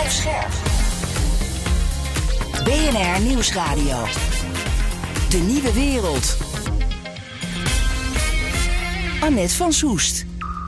Blijf scherp. BNR Nieuwsradio. De nieuwe wereld. Annette van Soest.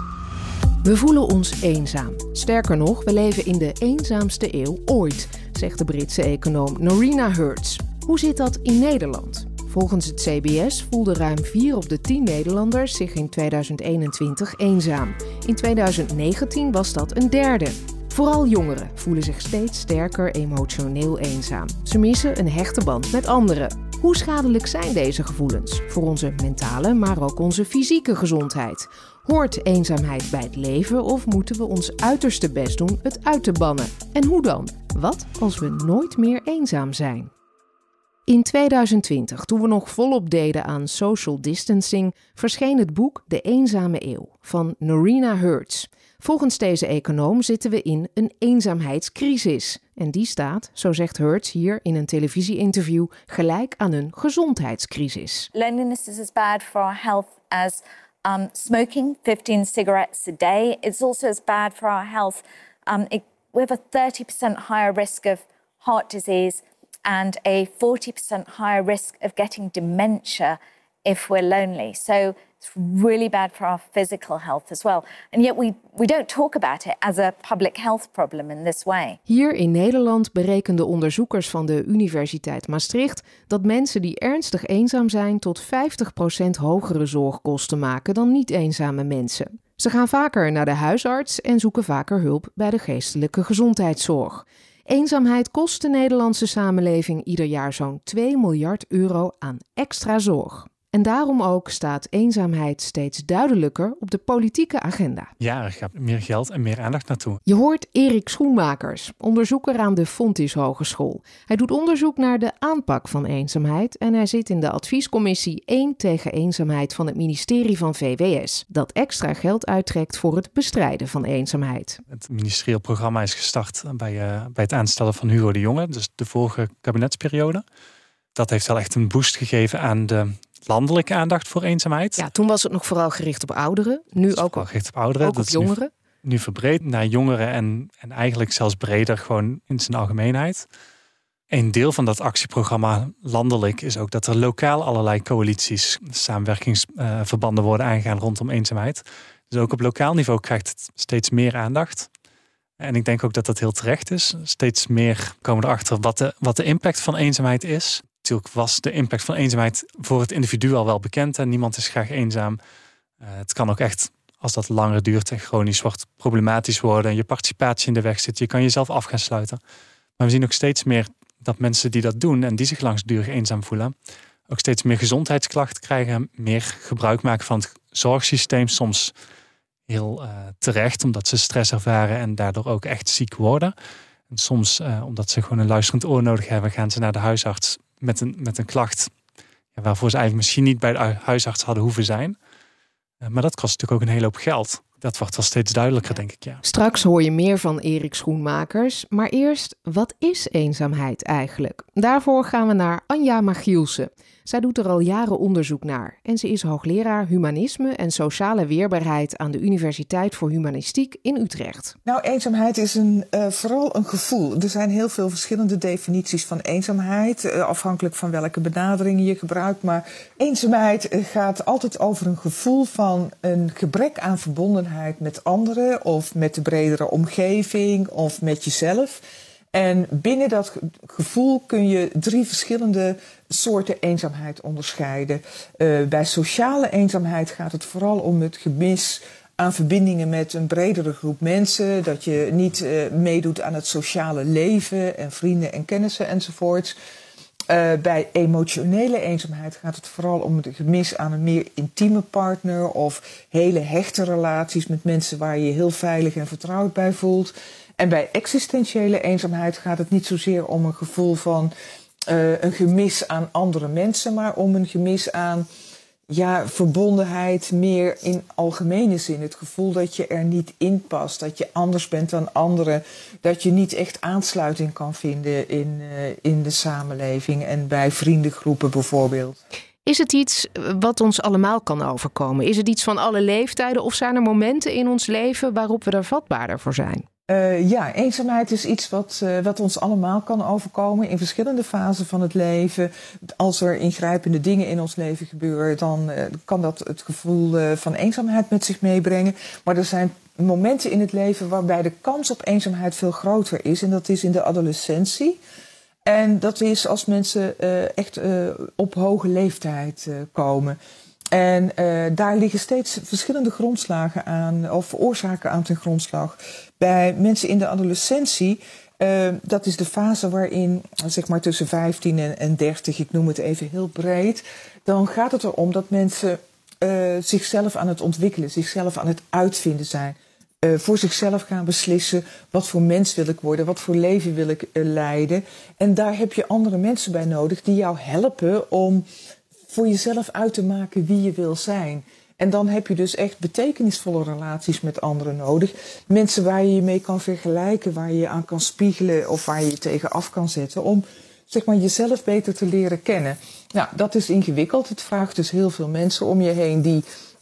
We voelen ons eenzaam. Sterker nog, we leven in de eenzaamste eeuw ooit, zegt de Britse econoom Norina Hertz. Hoe zit dat in Nederland? Volgens het CBS voelden ruim 4 op de 10 Nederlanders zich in 2021 eenzaam. In 2019 was dat een derde. Vooral jongeren voelen zich steeds sterker emotioneel eenzaam. Ze missen een hechte band met anderen. Hoe schadelijk zijn deze gevoelens voor onze mentale, maar ook onze fysieke gezondheid? Hoort eenzaamheid bij het leven of moeten we ons uiterste best doen het uit te bannen? En hoe dan? Wat als we nooit meer eenzaam zijn? In 2020, toen we nog volop deden aan social distancing, verscheen het boek De Eenzame Eeuw van Norina Hertz. Volgens deze econoom zitten we in een eenzaamheidscrisis. En die staat, zo zegt Hertz hier in een televisie-interview, gelijk aan een gezondheidscrisis. Loneliness is as bad for our health as smoking 15 cigarettes a day. It's also as bad for our health. We have a 30% higher risk of heart disease and a 40% higher risk of getting dementia if we're lonely. So it's really bad for our physical health as well. And yet we don't talk about it as a public health problem in this way. Hier in Nederland berekenden onderzoekers van de Universiteit Maastricht dat mensen die ernstig eenzaam zijn tot 50% hogere zorgkosten maken dan niet-eenzame mensen. Ze gaan vaker naar de huisarts en zoeken vaker hulp bij de geestelijke gezondheidszorg. Eenzaamheid kost de Nederlandse samenleving ieder jaar zo'n 2 miljard euro aan extra zorg. En daarom ook staat eenzaamheid steeds duidelijker op de politieke agenda. Ja, er gaat meer geld en meer aandacht naartoe. Je hoort Erik Schoenmakers, onderzoeker aan de Fontys Hogeschool. Hij doet onderzoek naar de aanpak van eenzaamheid en hij zit in de adviescommissie 1 tegen eenzaamheid van het ministerie van VWS, dat extra geld uittrekt voor het bestrijden van eenzaamheid. Het ministerieel programma is gestart bij het aanstellen van Hugo de Jonge, dus de vorige kabinetsperiode. Dat heeft wel echt een boost gegeven aan de landelijke aandacht voor eenzaamheid. Ja, toen was het nog vooral gericht op ouderen. Nu ook gericht op ouderen. Ook op jongeren. Nu verbreed naar jongeren en eigenlijk zelfs breder gewoon in zijn algemeenheid. Een deel van dat actieprogramma landelijk is ook dat er lokaal allerlei coalities, samenwerkingsverbanden worden aangegaan rondom eenzaamheid. Dus ook op lokaal niveau krijgt het steeds meer aandacht. En ik denk ook dat dat heel terecht is. Steeds meer komen erachter wat de impact van eenzaamheid is. Natuurlijk was de impact van eenzaamheid voor het individu al wel bekend. En niemand is graag eenzaam. Het kan ook echt, als dat langer duurt en chronisch wordt, problematisch worden. En je participatie in de weg zit. Je kan jezelf af gaan sluiten. Maar we zien ook steeds meer dat mensen die dat doen en die zich langdurig eenzaam voelen, ook steeds meer gezondheidsklachten krijgen. Meer gebruik maken van het zorgsysteem. Soms heel terecht, omdat ze stress ervaren en daardoor ook echt ziek worden. En soms, omdat ze gewoon een luisterend oor nodig hebben, gaan ze naar de huisarts met een klacht waarvoor ze eigenlijk misschien niet bij de huisarts hadden hoeven zijn. Maar dat kost natuurlijk ook een hele hoop geld. Dat wordt wel steeds duidelijker, denk ik. Ja. Straks hoor je meer van Erik Schoenmakers. Maar eerst, wat is eenzaamheid eigenlijk? Daarvoor gaan we naar Anja Magielsen. Zij doet er al jaren onderzoek naar. En ze is hoogleraar humanisme en sociale weerbaarheid aan de Universiteit voor Humanistiek in Utrecht. Nou, eenzaamheid is vooral een gevoel. Er zijn heel veel verschillende definities van eenzaamheid, afhankelijk van welke benaderingen je gebruikt. Maar eenzaamheid gaat altijd over een gevoel van een gebrek aan verbondenheid met anderen, of met de bredere omgeving, of met jezelf. En binnen dat gevoel kun je 3 verschillende soorten eenzaamheid onderscheiden. Bij sociale eenzaamheid gaat het vooral om het gemis aan verbindingen met een bredere groep mensen. Dat je niet meedoet aan het sociale leven en vrienden en kennissen enzovoorts. Bij emotionele eenzaamheid gaat het vooral om het gemis aan een meer intieme partner of hele hechte relaties met mensen waar je je heel veilig en vertrouwd bij voelt. En bij existentiële eenzaamheid gaat het niet zozeer om een gevoel van een gemis aan andere mensen, maar om een gemis aan verbondenheid meer in algemene zin. Het gevoel dat je er niet in past, dat je anders bent dan anderen, dat je niet echt aansluiting kan vinden in de samenleving en bij vriendengroepen bijvoorbeeld. Is het iets wat ons allemaal kan overkomen? Is het iets van alle leeftijden of zijn er momenten in ons leven waarop we er vatbaarder voor zijn? Eenzaamheid is iets wat ons allemaal kan overkomen in verschillende fasen van het leven. Als er ingrijpende dingen in ons leven gebeuren, dan kan dat het gevoel van eenzaamheid met zich meebrengen. Maar er zijn momenten in het leven waarbij de kans op eenzaamheid veel groter is. En dat is in de adolescentie. En dat is als mensen echt op hoge leeftijd komen. En daar liggen steeds verschillende grondslagen aan, of oorzaken aan ten grondslag. Bij mensen in de adolescentie, dat is de fase waarin, zeg maar tussen 15 en 30, ik noem het even heel breed, dan gaat het erom dat mensen zichzelf aan het ontwikkelen, zichzelf aan het uitvinden zijn. Voor zichzelf gaan beslissen, wat voor mens wil ik worden, wat voor leven wil ik leiden. En daar heb je andere mensen bij nodig die jou helpen om voor jezelf uit te maken wie je wil zijn. En dan heb je dus echt betekenisvolle relaties met anderen nodig. Mensen waar je je mee kan vergelijken, waar je je aan kan spiegelen of waar je je tegen af kan zetten om, zeg maar, jezelf beter te leren kennen. Nou, dat is ingewikkeld. Het vraagt dus heel veel mensen om je heen die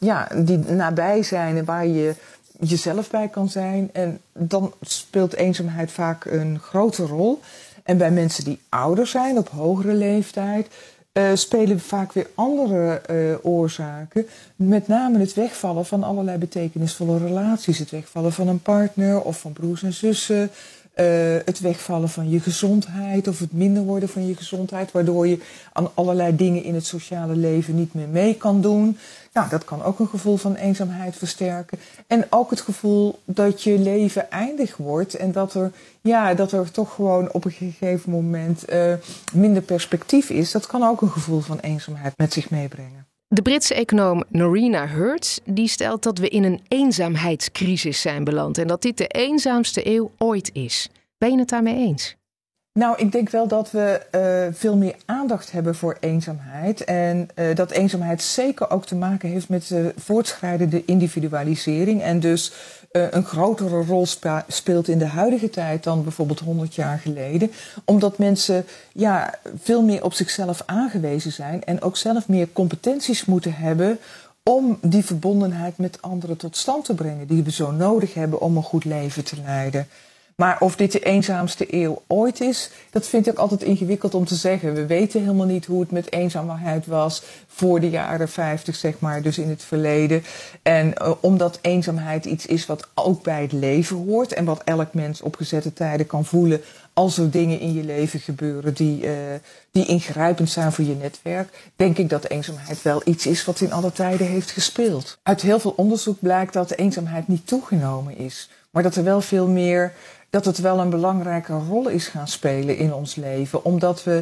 nabij zijn en waar je jezelf bij kan zijn. En dan speelt eenzaamheid vaak een grote rol. En bij mensen die ouder zijn, op hogere leeftijd, spelen vaak weer andere oorzaken. Met name het wegvallen van allerlei betekenisvolle relaties. Het wegvallen van een partner of van broers en zussen. Het wegvallen van je gezondheid of het minder worden van je gezondheid, waardoor je aan allerlei dingen in het sociale leven niet meer mee kan doen. Nou, dat kan ook een gevoel van eenzaamheid versterken. En ook het gevoel dat je leven eindig wordt en dat er toch gewoon op een gegeven moment minder perspectief is. Dat kan ook een gevoel van eenzaamheid met zich meebrengen. De Britse econoom Norina Hertz die stelt dat we in een eenzaamheidscrisis zijn beland en dat dit de eenzaamste eeuw ooit is. Ben je het daarmee eens? Nou, ik denk wel dat we veel meer aandacht hebben voor eenzaamheid. En dat eenzaamheid zeker ook te maken heeft met de voortschrijdende individualisering. En dus een grotere rol speelt in de huidige tijd dan bijvoorbeeld 100 jaar geleden. Omdat mensen veel meer op zichzelf aangewezen zijn en ook zelf meer competenties moeten hebben om die verbondenheid met anderen tot stand te brengen die we zo nodig hebben om een goed leven te leiden. Maar of dit de eenzaamste eeuw ooit is, dat vind ik altijd ingewikkeld om te zeggen. We weten helemaal niet hoe het met eenzaamheid was voor de jaren 50, zeg maar, dus in het verleden. En omdat eenzaamheid iets is wat ook bij het leven hoort en wat elk mens op gezette tijden kan voelen als er dingen in je leven gebeuren die ingrijpend zijn voor je netwerk, denk ik dat eenzaamheid wel iets is wat in alle tijden heeft gespeeld. Uit heel veel onderzoek blijkt dat de eenzaamheid niet toegenomen is, maar dat er wel veel meer, dat het wel een belangrijke rol is gaan spelen in ons leven. Omdat we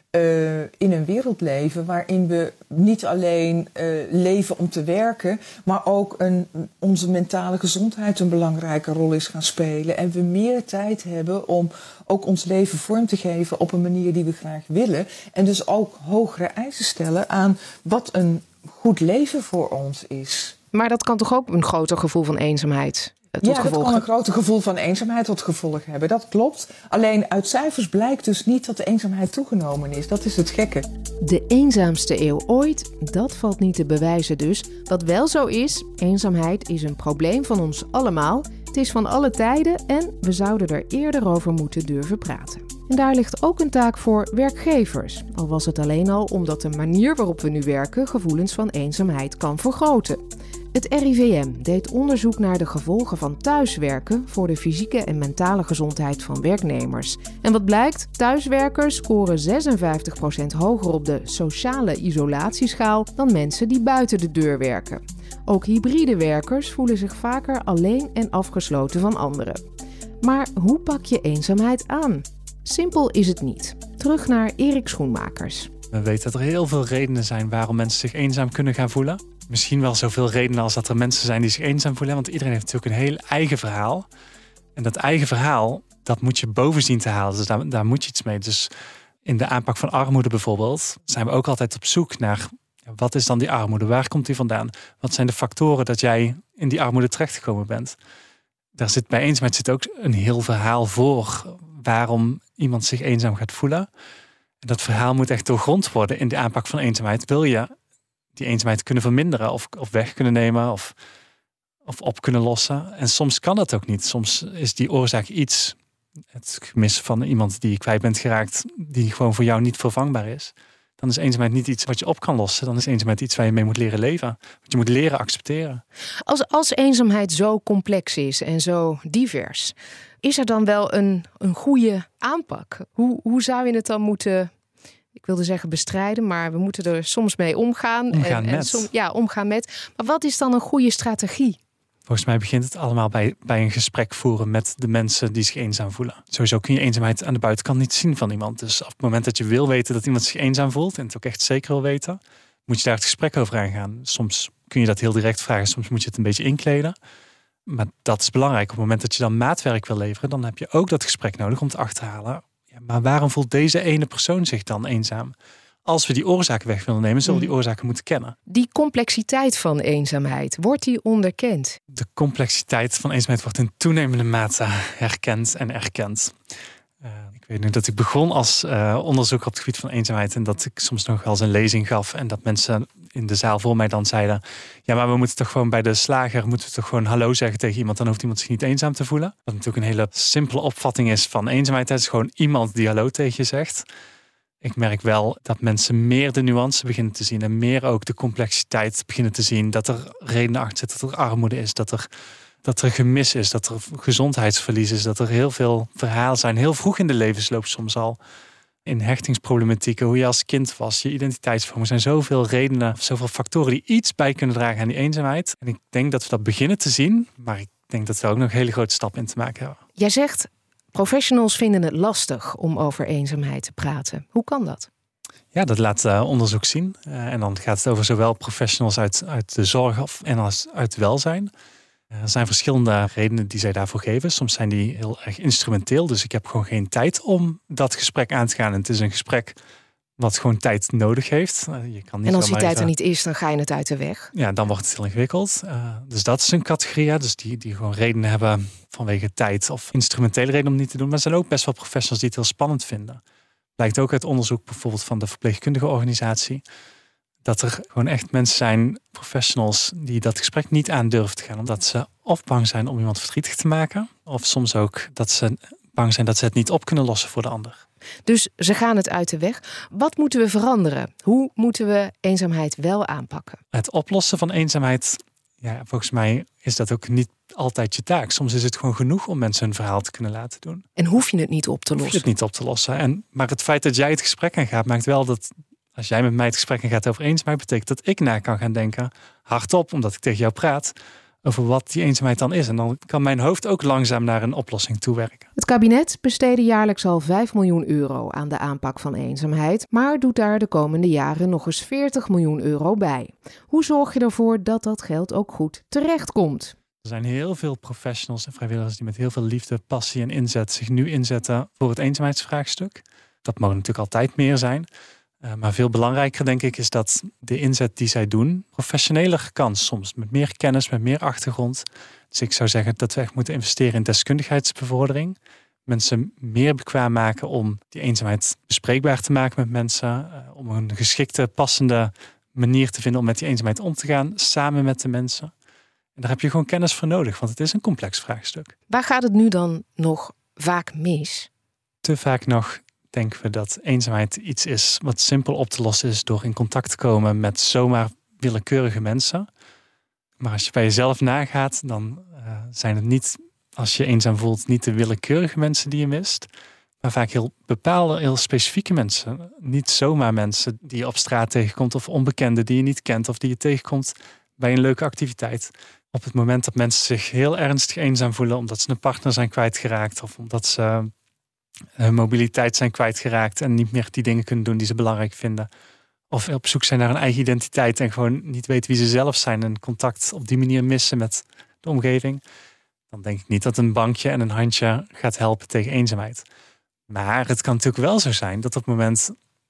in een wereld leven waarin we niet alleen leven om te werken, maar ook onze mentale gezondheid een belangrijke rol is gaan spelen. En we meer tijd hebben om ook ons leven vorm te geven op een manier die we graag willen. En dus ook hogere eisen stellen aan wat een goed leven voor ons is. Maar dat kan toch ook een groter gevoel van eenzaamheid dat kan een groter gevoel van eenzaamheid tot gevolg hebben. Dat klopt. Alleen uit cijfers blijkt dus niet dat de eenzaamheid toegenomen is. Dat is het gekke. De eenzaamste eeuw ooit, dat valt niet te bewijzen dus. Wat wel zo is, eenzaamheid is een probleem van ons allemaal. Het is van alle tijden en we zouden er eerder over moeten durven praten. En daar ligt ook een taak voor werkgevers. Al was het alleen al omdat de manier waarop we nu werken gevoelens van eenzaamheid kan vergroten. Het RIVM deed onderzoek naar de gevolgen van thuiswerken voor de fysieke en mentale gezondheid van werknemers. En wat blijkt? Thuiswerkers scoren 56% hoger op de sociale isolatieschaal dan mensen die buiten de deur werken. Ook hybride werkers voelen zich vaker alleen en afgesloten van anderen. Maar hoe pak je eenzaamheid aan? Simpel is het niet. Terug naar Erik Schoenmakers. We weten dat er heel veel redenen zijn waarom mensen zich eenzaam kunnen gaan voelen. Misschien wel zoveel redenen als dat er mensen zijn die zich eenzaam voelen. Want iedereen heeft natuurlijk een heel eigen verhaal. En dat eigen verhaal, dat moet je boven zien te halen. Dus daar moet je iets mee. Dus in de aanpak van armoede bijvoorbeeld zijn we ook altijd op zoek naar, wat is dan die armoede? Waar komt die vandaan? Wat zijn de factoren dat jij in die armoede terechtgekomen bent? Daar zit bij eenzaamheid ook een heel verhaal voor waarom iemand zich eenzaam gaat voelen. En dat verhaal moet echt doorgrond worden in de aanpak van eenzaamheid. Wil je die eenzaamheid kunnen verminderen of weg kunnen nemen of of op kunnen lossen. En soms kan dat ook niet. Soms is die oorzaak iets, het gemis van iemand die je kwijt bent geraakt, die gewoon voor jou niet vervangbaar is. Dan is eenzaamheid niet iets wat je op kan lossen. Dan is eenzaamheid iets waar je mee moet leren leven. Wat je moet leren accepteren. Als eenzaamheid zo complex is en zo divers, is er dan wel een goede aanpak? Hoe zou je het dan moeten, ik wilde zeggen bestrijden, maar we moeten er soms mee omgaan. Omgaan met. Maar wat is dan een goede strategie? Volgens mij begint het allemaal bij een gesprek voeren met de mensen die zich eenzaam voelen. Sowieso kun je eenzaamheid aan de buitenkant niet zien van iemand. Dus op het moment dat je wil weten dat iemand zich eenzaam voelt en het ook echt zeker wil weten, moet je daar het gesprek over aangaan. Soms kun je dat heel direct vragen, soms moet je het een beetje inkleden. Maar dat is belangrijk. Op het moment dat je dan maatwerk wil leveren, dan heb je ook dat gesprek nodig om te achterhalen. Ja, maar waarom voelt deze ene persoon zich dan eenzaam? Als we die oorzaken weg willen nemen, zullen we die oorzaken moeten kennen. Die complexiteit van eenzaamheid, wordt die onderkend? De complexiteit van eenzaamheid wordt in toenemende mate herkend en erkend. Ik weet nu dat ik begon als onderzoeker op het gebied van eenzaamheid en dat ik soms nog wel eens een lezing gaf en dat mensen in de zaal voor mij dan zeiden, ja, maar we moeten toch gewoon bij de slager moeten we toch gewoon hallo zeggen tegen iemand, dan hoeft iemand zich niet eenzaam te voelen. Wat natuurlijk een hele simpele opvatting is van eenzaamheid. Het is gewoon iemand die hallo tegen je zegt. Ik merk wel dat mensen meer de nuance beginnen te zien en meer ook de complexiteit beginnen te zien. Dat er redenen achter zitten, dat er armoede is, dat er gemis is, dat er gezondheidsverlies is, dat er heel veel verhalen zijn. Heel vroeg in de levensloop soms al. In hechtingsproblematieken, hoe je als kind was, je identiteitsvorm. Er zijn zoveel redenen, zoveel factoren die iets bij kunnen dragen aan die eenzaamheid. En ik denk dat we dat beginnen te zien, maar ik denk dat we ook nog een hele grote stap in te maken hebben. Jij zegt, professionals vinden het lastig om over eenzaamheid te praten. Hoe kan dat? Ja, dat laat onderzoek zien. En dan gaat het over zowel professionals uit de zorg en als uit welzijn. Er zijn verschillende redenen die zij daarvoor geven. Soms zijn die heel erg instrumenteel. Dus ik heb gewoon geen tijd om dat gesprek aan te gaan. En het is een gesprek wat gewoon tijd nodig heeft. Je kan niet en als die tijd er niet is, dan ga je het uit de weg. Ja, dan wordt het heel ingewikkeld. Dus dat is een categorie. Dus die gewoon redenen hebben vanwege tijd of instrumentele redenen om niet te doen. Maar er zijn ook best wel professionals die het heel spannend vinden. Blijkt ook uit onderzoek bijvoorbeeld van de verpleegkundige organisatie. Dat er gewoon echt mensen zijn, professionals, die dat gesprek niet aan durven te gaan. Omdat ze of bang zijn om iemand verdrietig te maken. Of soms ook dat ze bang zijn dat ze het niet op kunnen lossen voor de ander. Dus ze gaan het uit de weg. Wat moeten we veranderen? Hoe moeten we eenzaamheid wel aanpakken? Het oplossen van eenzaamheid, ja, volgens mij is dat ook niet altijd je taak. Soms is het gewoon genoeg om mensen hun verhaal te kunnen laten doen. En hoef je het niet op te lossen? Hoef je het niet op te lossen. Maar het feit dat jij het gesprek aangaat, maakt wel dat als jij met mij het gesprek aangaat over eenzaamheid, betekent dat ik na kan gaan denken, hardop, omdat ik tegen jou praat, over wat die eenzaamheid dan is. En dan kan mijn hoofd ook langzaam naar een oplossing toewerken. Het kabinet besteedde jaarlijks al 5 miljoen euro aan de aanpak van eenzaamheid, maar doet daar de komende jaren nog eens 40 miljoen euro bij. Hoe zorg je ervoor dat dat geld ook goed terechtkomt? Er zijn heel veel professionals en vrijwilligers die met heel veel liefde, passie en inzet zich nu inzetten voor het eenzaamheidsvraagstuk. Dat mogen natuurlijk altijd meer zijn. Maar veel belangrijker, denk ik, is dat de inzet die zij doen professioneler kan soms. Met meer kennis, met meer achtergrond. Dus ik zou zeggen dat we echt moeten investeren in deskundigheidsbevordering. Mensen meer bekwaam maken om die eenzaamheid bespreekbaar te maken met mensen. Om een geschikte, passende manier te vinden om met die eenzaamheid om te gaan. Samen met de mensen. En daar heb je gewoon kennis voor nodig, want het is een complex vraagstuk. Waar gaat het nu dan nog vaak mis? Te vaak nog denken we dat eenzaamheid iets is wat simpel op te lossen is door in contact te komen met zomaar willekeurige mensen. Maar als je bij jezelf nagaat, dan zijn het niet, als je eenzaam voelt, niet de willekeurige mensen die je mist, maar vaak heel bepaalde, heel specifieke mensen. Niet zomaar mensen die je op straat tegenkomt of onbekenden die je niet kent of die je tegenkomt bij een leuke activiteit. Op het moment dat mensen zich heel ernstig eenzaam voelen omdat ze een partner zijn kwijtgeraakt of omdat ze hun mobiliteit zijn kwijtgeraakt en niet meer die dingen kunnen doen die ze belangrijk vinden. Of op zoek zijn naar een eigen identiteit en gewoon niet weten wie ze zelf zijn en contact op die manier missen met de omgeving. Dan denk ik niet dat een bankje en een handje gaat helpen tegen eenzaamheid. Maar het kan natuurlijk wel zo zijn dat op het moment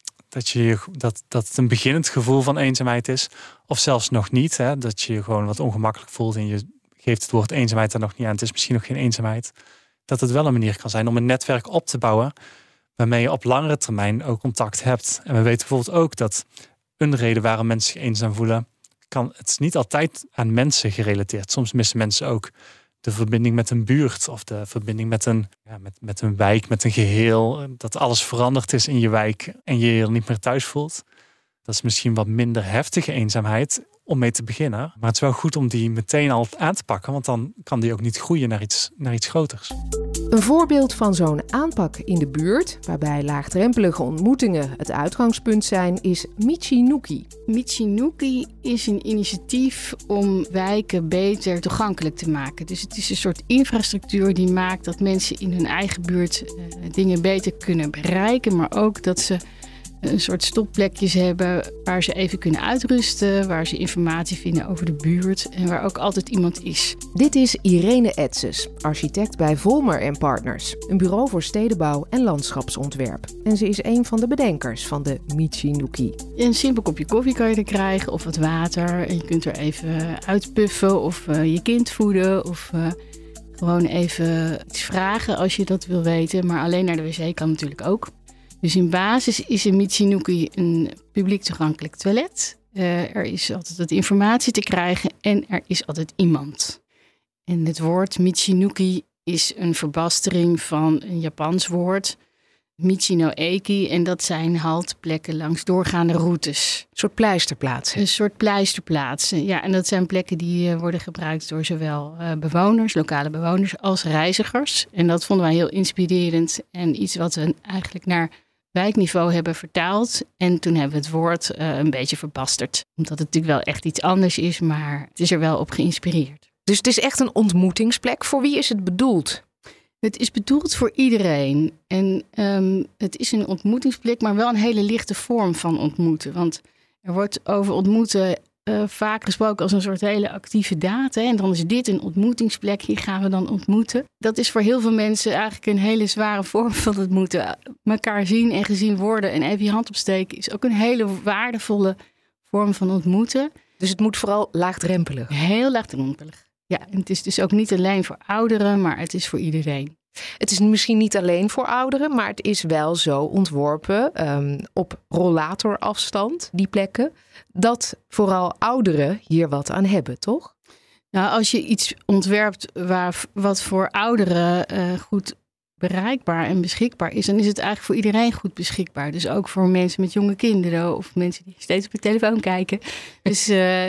dat het een beginnend gevoel van eenzaamheid is, of zelfs nog niet, dat je je gewoon wat ongemakkelijk voelt en je geeft het woord eenzaamheid er nog niet aan. Het is misschien nog geen eenzaamheid. Dat het wel een manier kan zijn om een netwerk op te bouwen waarmee je op langere termijn ook contact hebt. En we weten bijvoorbeeld ook dat een reden waarom mensen zich eenzaam voelen het is niet altijd aan mensen gerelateerd. Soms missen mensen ook de verbinding met een buurt of de verbinding met een wijk, met een geheel. Dat alles veranderd is in je wijk en je je niet meer thuis voelt. Dat is misschien wat minder heftige eenzaamheid om mee te beginnen. Maar het is wel goed om die meteen al aan te pakken, want dan kan die ook niet groeien naar iets groters. Een voorbeeld van zo'n aanpak in de buurt, waarbij laagdrempelige ontmoetingen het uitgangspunt zijn, is Michinuki. Michinuki is een initiatief om wijken beter toegankelijk te maken. Dus het is een soort infrastructuur die maakt dat mensen in hun eigen buurt dingen beter kunnen bereiken, maar ook dat ze een soort stopplekjes hebben waar ze even kunnen uitrusten, waar ze informatie vinden over de buurt en waar ook altijd iemand is. Dit is Irene Etzes, architect bij Volmer & Partners, een bureau voor stedenbouw en landschapsontwerp. En ze is een van de bedenkers van de Michinuki. Een simpel kopje koffie kan je er krijgen of wat water en je kunt er even uitpuffen of je kind voeden of gewoon even iets vragen als je dat wil weten, maar alleen naar de wc kan natuurlijk ook. Dus in basis is een Michinuki een publiek toegankelijk toilet. Er is altijd wat informatie te krijgen en er is altijd iemand. En het woord Michinuki is een verbastering van een Japans woord, Michi-no-eki, en dat zijn haltplekken langs doorgaande routes. Een soort pleisterplaatsen. Een soort pleisterplaatsen, ja. En dat zijn plekken die worden gebruikt door zowel bewoners, lokale bewoners, als reizigers. En dat vonden wij heel inspirerend en iets wat we eigenlijk naar wijkniveau hebben vertaald. En toen hebben we het woord een beetje verbasterd. Omdat het natuurlijk wel echt iets anders is, maar het is er wel op geïnspireerd. Dus het is echt een ontmoetingsplek. Voor wie is het bedoeld? Het is bedoeld voor iedereen. En het is een ontmoetingsplek, maar wel een hele lichte vorm van ontmoeten. Want er wordt over ontmoeten vaak gesproken als een soort hele actieve daad. Hè? En dan is dit een ontmoetingsplek, hier gaan we dan ontmoeten. Dat is voor heel veel mensen eigenlijk een hele zware vorm van ontmoeten. Mekaar zien en gezien worden en even je hand opsteken is ook een hele waardevolle vorm van ontmoeten. Dus het moet vooral laagdrempelig? Heel laagdrempelig. Ja, en het is dus ook niet alleen voor ouderen, maar het is voor iedereen. Het is misschien niet alleen voor ouderen, maar het is wel zo ontworpen op rollatorafstand, die plekken, dat vooral ouderen hier wat aan hebben, toch? Nou, als je iets ontwerpt wat voor ouderen goed bereikbaar en beschikbaar is, dan is het eigenlijk voor iedereen goed beschikbaar. Dus ook voor mensen met jonge kinderen of mensen die steeds op de telefoon kijken. Dus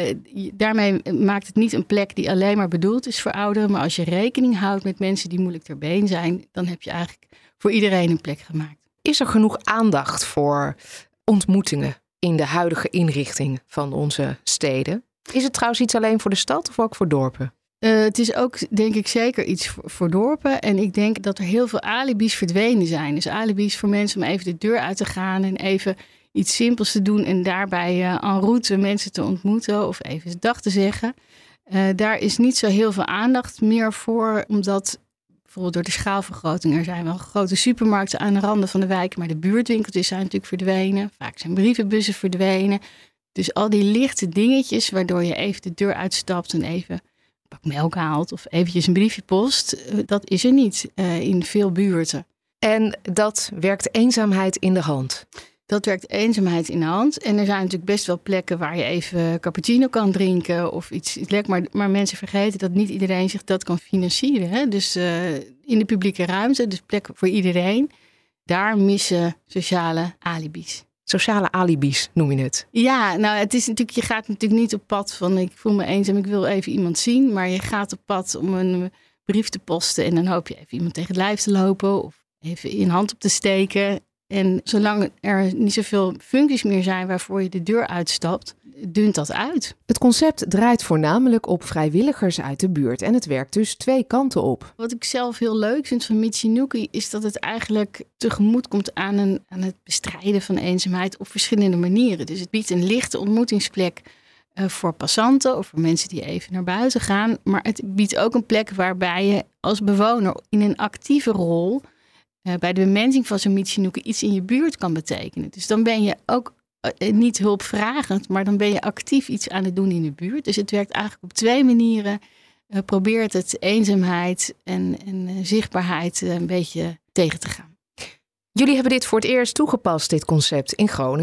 daarmee maakt het niet een plek die alleen maar bedoeld is voor ouderen. Maar als je rekening houdt met mensen die moeilijk ter been zijn, dan heb je eigenlijk voor iedereen een plek gemaakt. Is er genoeg aandacht voor ontmoetingen in de huidige inrichting van onze steden? Is het trouwens iets alleen voor de stad of ook voor dorpen? Het is ook, denk ik, zeker iets voor dorpen. En ik denk dat er heel veel alibis verdwenen zijn. Dus alibis voor mensen om even de deur uit te gaan en even iets simpels te doen en daarbij en route mensen te ontmoeten of even dag te zeggen. Daar is niet zo heel veel aandacht meer voor, omdat bijvoorbeeld door de schaalvergroting, er zijn wel grote supermarkten aan de randen van de wijk, maar de buurtwinkeltjes zijn natuurlijk verdwenen. Vaak zijn brievenbussen verdwenen. Dus al die lichte dingetjes waardoor je even de deur uitstapt en even een pak melk haalt of eventjes een briefje post, dat is er niet in veel buurten. En dat werkt eenzaamheid in de hand? Dat werkt eenzaamheid in de hand. En er zijn natuurlijk best wel plekken waar je even cappuccino kan drinken of iets lekker. Maar mensen vergeten dat niet iedereen zich dat kan financieren. Hè? Dus in de publieke ruimte, dus plekken voor iedereen, daar missen sociale alibis. Sociale alibis noem je het. Ja, nou het is natuurlijk, je gaat natuurlijk niet op pad van ik voel me eenzaam, ik wil even iemand zien. Maar je gaat op pad om een brief te posten en dan hoop je even iemand tegen het lijf te lopen of even een hand op te steken. En zolang er niet zoveel functies meer zijn waarvoor je de deur uitstapt, dunt dat uit. Het concept draait voornamelijk op vrijwilligers uit de buurt en het werkt dus twee kanten op. Wat ik zelf heel leuk vind van Michinuki is dat het eigenlijk tegemoet komt aan het bestrijden van eenzaamheid op verschillende manieren. Dus het biedt een lichte ontmoetingsplek voor passanten of voor mensen die even naar buiten gaan. Maar het biedt ook een plek waarbij je als bewoner in een actieve rol bij de bemensing van zo'n Michinuki iets in je buurt kan betekenen. Dus dan ben je ook niet hulpvragend, maar dan ben je actief iets aan het doen in de buurt. Dus het werkt eigenlijk op twee manieren. Probeert het eenzaamheid en zichtbaarheid een beetje tegen te gaan. Jullie hebben dit voor het eerst toegepast, dit concept, in Groningen.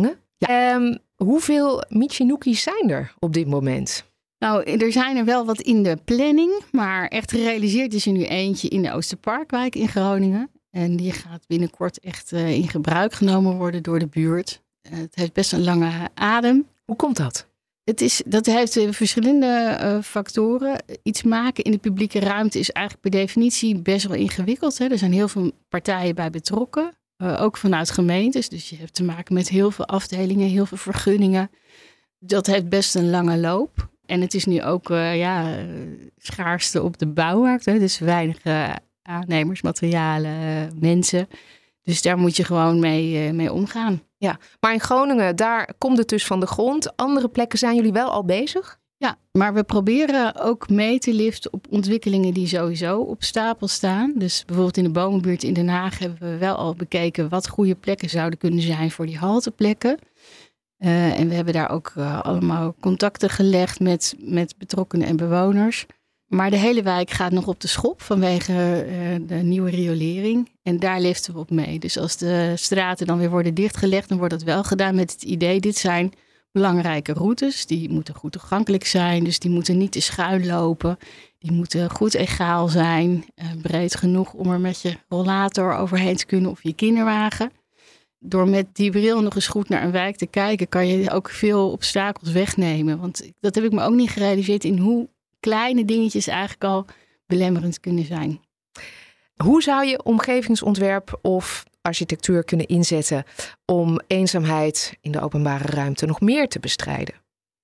Ja. Hoeveel Michinukis zijn er op dit moment? Nou, er zijn er wel wat in de planning. Maar echt gerealiseerd is er nu eentje in de Oosterparkwijk in Groningen. En die gaat binnenkort echt in gebruik genomen worden door de buurt. Het heeft best een lange adem. Hoe komt dat? Dat heeft verschillende factoren. Iets maken in de publieke ruimte is eigenlijk per definitie best wel ingewikkeld. Hè? Er zijn heel veel partijen bij betrokken. Ook vanuit gemeentes. Dus je hebt te maken met heel veel afdelingen, heel veel vergunningen. Dat heeft best een lange loop. En het is nu ook schaarste op de bouwmarkt. Hè? Dus weinig aannemers, materialen, mensen. Dus daar moet je gewoon mee omgaan. Ja, maar in Groningen, daar komt het dus van de grond. Andere plekken zijn jullie wel al bezig? Ja, maar we proberen ook mee te liften op ontwikkelingen die sowieso op stapel staan. Dus bijvoorbeeld in de Bomenbuurt in Den Haag hebben we wel al bekeken wat goede plekken zouden kunnen zijn voor die halteplekken. En we hebben daar ook allemaal contacten gelegd met betrokkenen en bewoners. Maar de hele wijk gaat nog op de schop vanwege de nieuwe riolering. En daar liften we op mee. Dus als de straten dan weer worden dichtgelegd, dan wordt dat wel gedaan met het idee, dit zijn belangrijke routes. Die moeten goed toegankelijk zijn, dus die moeten niet te schuin lopen. Die moeten goed egaal zijn, breed genoeg om er met je rollator overheen te kunnen of je kinderwagen. Door met die bril nog eens goed naar een wijk te kijken, kan je ook veel obstakels wegnemen. Want dat heb ik me ook niet gerealiseerd in hoe kleine dingetjes eigenlijk al belemmerend kunnen zijn. Hoe zou je omgevingsontwerp of architectuur kunnen inzetten om eenzaamheid in de openbare ruimte nog meer te bestrijden?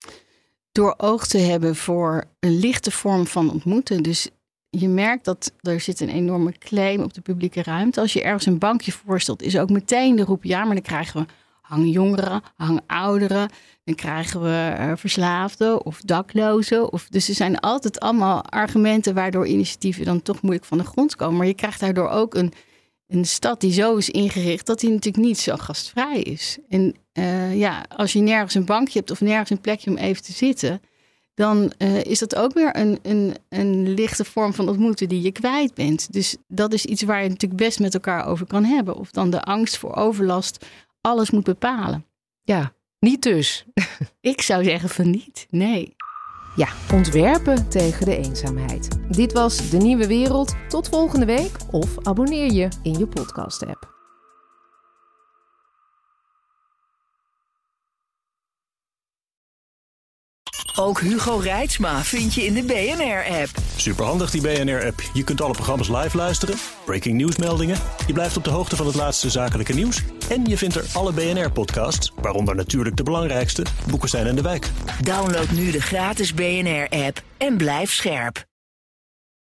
Door oog te hebben voor een lichte vorm van ontmoeten. Dus je merkt dat er zit een enorme claim op de publieke ruimte. Als je ergens een bankje voorstelt, is ook meteen de roep ja, maar dan krijgen we hangjongeren, hangouderen. Dan krijgen we verslaafden of daklozen. Dus er zijn altijd allemaal argumenten waardoor initiatieven dan toch moeilijk van de grond komen. Maar je krijgt daardoor ook een stad die zo is ingericht dat die natuurlijk niet zo gastvrij is. En als je nergens een bankje hebt of nergens een plekje om even te zitten, dan is dat ook weer een lichte vorm van ontmoeten die je kwijt bent. Dus dat is iets waar je natuurlijk best met elkaar over kan hebben. Of dan de angst voor overlast alles moet bepalen. Ja, niet dus. Ik zou zeggen van niet, nee. Ja, ontwerpen tegen de eenzaamheid. Dit was De Nieuwe Wereld. Tot volgende week of abonneer je in je podcast-app. Ook Hugo Reitsma vind je in de BNR-app. Superhandig die BNR-app. Je kunt alle programma's live luisteren, breaking nieuwsmeldingen. Je blijft op de hoogte van het laatste zakelijke nieuws. En je vindt er alle BNR-podcasts, waaronder natuurlijk de belangrijkste, Boekenstein en de Wijk. Download nu de gratis BNR-app en blijf scherp.